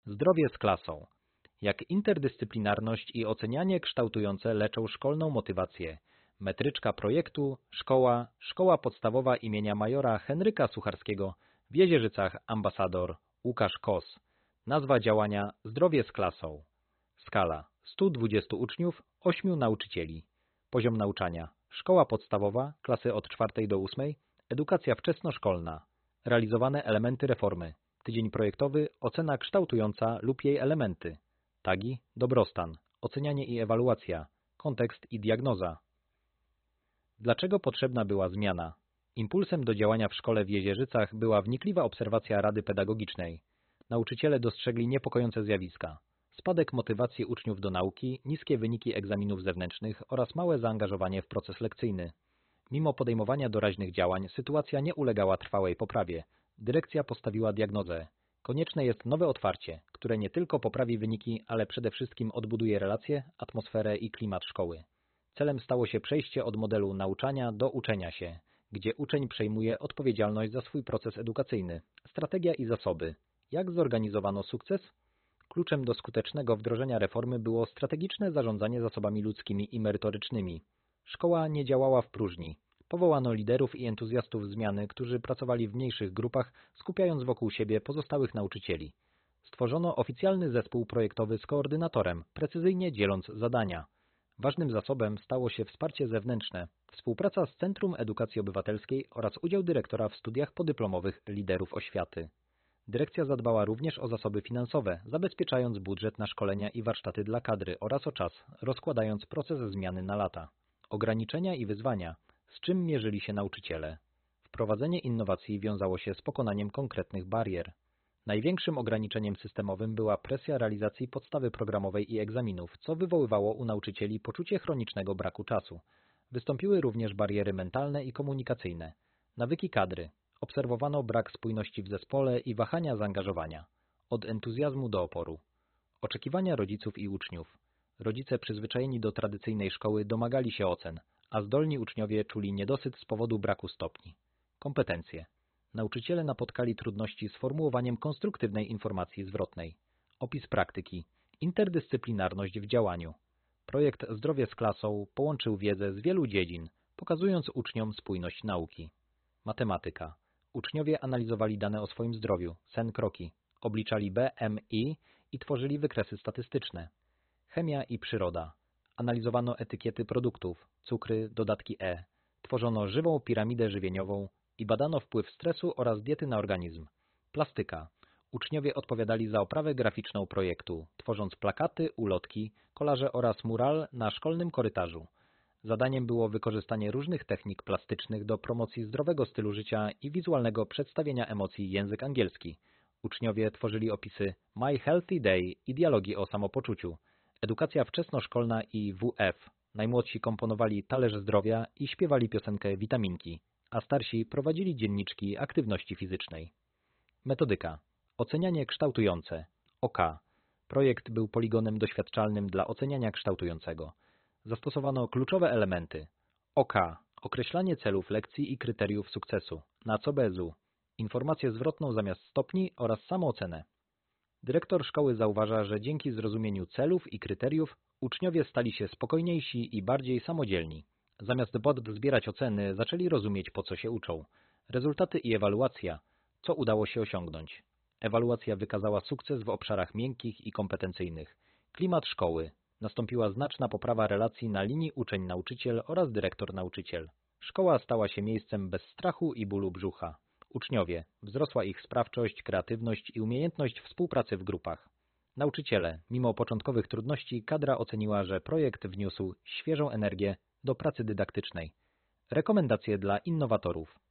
Zdrowie z klasą. Jak interdyscyplinarność i ocenianie kształtujące leczą szkolną motywację. Metryczka projektu Szkoła Podstawowa imienia majora Henryka Sucharskiego w Jezierzycach ambasador Łukasz Kos. Nazwa działania Zdrowie z klasą. Skala 120 uczniów, 8 nauczycieli. Poziom nauczania Szkoła podstawowa, klasy od 4 do 8, edukacja wczesnoszkolna. Realizowane elementy reformy. Tydzień projektowy, ocena kształtująca lub jej elementy. Tagi, dobrostan, ocenianie i ewaluacja, kontekst i diagnoza. Dlaczego potrzebna była zmiana? Impulsem do działania w szkole w Jezierzycach była wnikliwa obserwacja Rady Pedagogicznej. Nauczyciele dostrzegli niepokojące zjawiska. Spadek motywacji uczniów do nauki, niskie wyniki egzaminów zewnętrznych oraz małe zaangażowanie w proces lekcyjny. Mimo podejmowania doraźnych działań, sytuacja nie ulegała trwałej poprawie. Dyrekcja postawiła diagnozę. Konieczne jest nowe otwarcie, które nie tylko poprawi wyniki, ale przede wszystkim odbuduje relacje, atmosferę i klimat szkoły. Celem stało się przejście od modelu nauczania do uczenia się, gdzie uczeń przejmuje odpowiedzialność za swój proces edukacyjny. Strategia i zasoby. Jak zorganizowano sukces? Kluczem do skutecznego wdrożenia reformy było strategiczne zarządzanie zasobami ludzkimi i merytorycznymi. Szkoła nie działała w próżni. Powołano liderów i entuzjastów zmiany, którzy pracowali w mniejszych grupach, skupiając wokół siebie pozostałych nauczycieli. Stworzono oficjalny zespół projektowy z koordynatorem, precyzyjnie dzieląc zadania. Ważnym zasobem stało się wsparcie zewnętrzne, współpraca z Centrum Edukacji Obywatelskiej oraz udział dyrektora w studiach podyplomowych liderów oświaty. Dyrekcja zadbała również o zasoby finansowe, zabezpieczając budżet na szkolenia i warsztaty dla kadry oraz o czas, rozkładając proces zmiany na lata. Ograniczenia i wyzwania, z czym mierzyli się nauczyciele. Wprowadzenie innowacji wiązało się z pokonaniem konkretnych barier. Największym ograniczeniem systemowym była presja realizacji podstawy programowej i egzaminów, co wywoływało u nauczycieli poczucie chronicznego braku czasu. Wystąpiły również bariery mentalne i komunikacyjne. Nawyki kadry. Obserwowano brak spójności w zespole i wahania zaangażowania. Od entuzjazmu do oporu. Oczekiwania rodziców i uczniów. Rodzice przyzwyczajeni do tradycyjnej szkoły domagali się ocen, a zdolni uczniowie czuli niedosyt z powodu braku stopni. Kompetencje. Nauczyciele napotkali trudności z formułowaniem konstruktywnej informacji zwrotnej. Opis praktyki. Interdyscyplinarność w działaniu. Projekt Zdrowie z klasą połączył wiedzę z wielu dziedzin, pokazując uczniom spójność nauki. Matematyka. Uczniowie analizowali dane o swoim zdrowiu, sen kroki, obliczali BMI i tworzyli wykresy statystyczne. Chemia i przyroda. Analizowano etykiety produktów, cukry, dodatki E. Tworzono żywą piramidę żywieniową i badano wpływ stresu oraz diety na organizm. Plastyka. Uczniowie odpowiadali za oprawę graficzną projektu, tworząc plakaty, ulotki, kolaże oraz mural na szkolnym korytarzu. Zadaniem było wykorzystanie różnych technik plastycznych do promocji zdrowego stylu życia i wizualnego przedstawienia emocji język angielski. Uczniowie tworzyli opisy My Healthy Day i dialogi o samopoczuciu. Edukacja wczesnoszkolna i WF. Najmłodsi komponowali talerz zdrowia i śpiewali piosenkę Witaminki, a starsi prowadzili dzienniczki aktywności fizycznej. Metodyka. Ocenianie kształtujące. OK. Projekt był poligonem doświadczalnym dla oceniania kształtującego. Zastosowano kluczowe elementy. OK. Określanie celów lekcji i kryteriów sukcesu. Na co bezu. Informację zwrotną zamiast stopni oraz samoocenę. Dyrektor szkoły zauważa, że dzięki zrozumieniu celów i kryteriów uczniowie stali się spokojniejsi i bardziej samodzielni. Zamiast zbierać oceny, zaczęli rozumieć, po co się uczą. Rezultaty i ewaluacja. Co udało się osiągnąć? Ewaluacja wykazała sukces w obszarach miękkich i kompetencyjnych. Klimat szkoły. Nastąpiła znaczna poprawa relacji na linii uczeń-nauczyciel oraz dyrektor-nauczyciel. Szkoła stała się miejscem bez strachu i bólu brzucha. Uczniowie. Wzrosła ich sprawczość, kreatywność i umiejętność współpracy w grupach. Nauczyciele. Mimo początkowych trudności kadra oceniła, że projekt wniósł świeżą energię do pracy dydaktycznej. Rekomendacje dla innowatorów.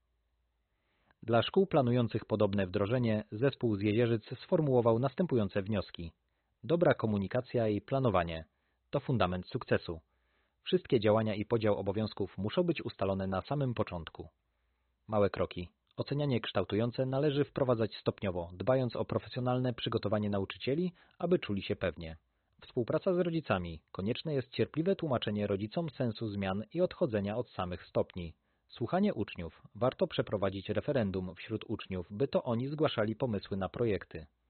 Dla szkół planujących podobne wdrożenie zespół z Jezierzyc sformułował następujące wnioski. Dobra komunikacja i planowanie to fundament sukcesu. Wszystkie działania i podział obowiązków muszą być ustalone na samym początku. Małe kroki. Ocenianie kształtujące należy wprowadzać stopniowo, dbając o profesjonalne przygotowanie nauczycieli, aby czuli się pewnie. Współpraca z rodzicami. Konieczne jest cierpliwe tłumaczenie rodzicom sensu zmian i odchodzenia od samych stopni. Słuchanie uczniów. Warto przeprowadzić referendum wśród uczniów, by to oni zgłaszali pomysły na projekty.